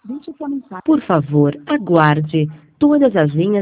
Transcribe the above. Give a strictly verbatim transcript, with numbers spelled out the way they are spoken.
Deixe sua mensagem. Por favor, aguarde. Todas as linhas